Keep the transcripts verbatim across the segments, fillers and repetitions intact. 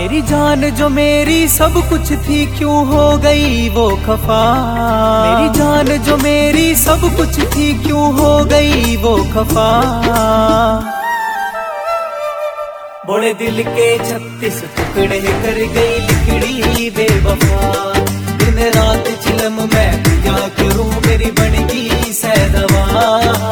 मेरी जान जो मेरी सब कुछ थी क्यों हो गई वो खफा। मेरी जान जो मेरी सब कुछ थी क्यों हो गई वो खफा। बड़े दिल के छत्तीस टुकड़े कर गई लिखड़ी बेवफा। दिन रात चिलम मैं क्या करूं मेरी बनगी सैदवा।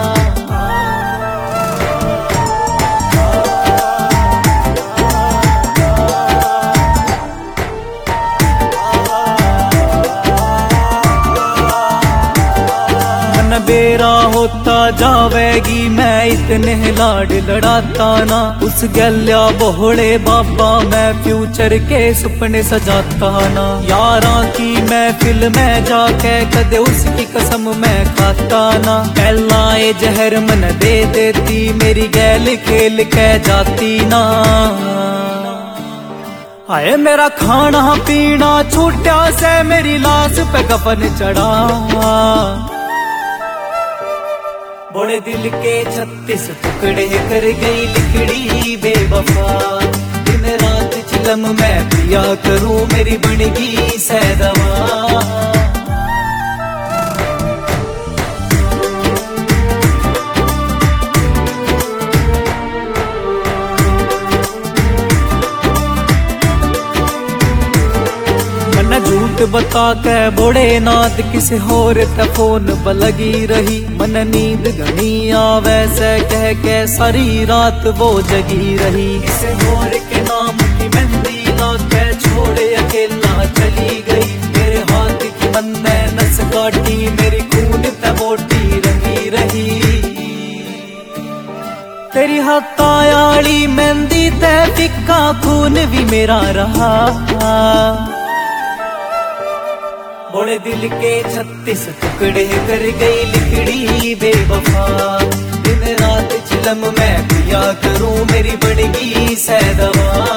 बेरा होता जावेगी मैं इतने लाड लड़ाता ना। उस गल्या बोहड़े बाबा मैं फ्यूचर के सुपने सजाता ना। यारा की महफिल में जाके कदे उसकी कसम मैं खाता ना। पहला ये जहर मन दे देती मेरी गैल खेल के जाती ना। आए मेरा खाना पीना छूटा से मेरी लाश पे कफन चढ़ा। बड़े दिल के छत्तीस टुकड़े कर गई लिखड़ी बेवफा। दिन रात चिलम मैं पिया करूं मेरी बनगी सैदवा। झूठ बता के बोड़े नाद किसे होर ते फोन बलगी रही। मन नींद घनी आवे से कह के सारी रात वो जगी रही। किसे होर के नाम की मेहंदी ला के छोड़े अकेला चली गई। मेरे हाथ की बंदे नस काटी मेरी खून ते मोटी रंगी रही। तेरी हथायाली मेहंदी ते फिक्का खून भी मेरा रहा। बड़े दिल के छत्तीस टुकड़े कर गई लिखड़ी बेवफा। दिन रात चिलम मैं पिया करूं मेरी बनगी सैदवा।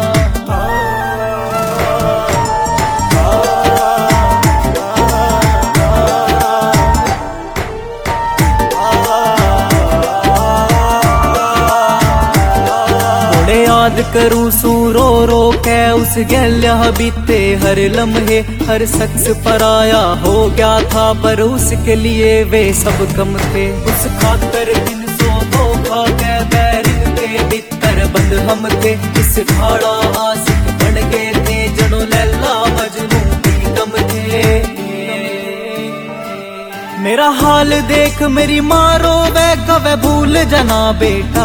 याद करूं सू रो रो के उस गैल्या बीते हर लम्हे। हर शख्स पराया हो गया था पर उसके लिए वे सब कम थे। उस खातर दिन सो धोखा के बैरिंग के भीतर बंद हम थे। इस खाड़ा आशिक बन गए थे जड़ों लैला मजनू भी कम थे। मेरा हाल देख मेरी माँ रोवे कवे भूल जाना बेटा।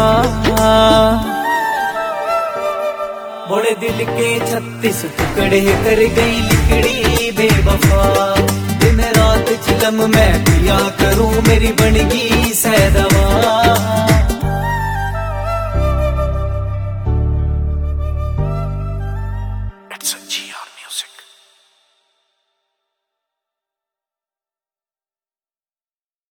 बड़े दिल के छत्तीस टुकड़े कर गई लिखड़ी बेवफा। दिन रात चिलम मैं पिया करूं मेरी बनगी सैदवा।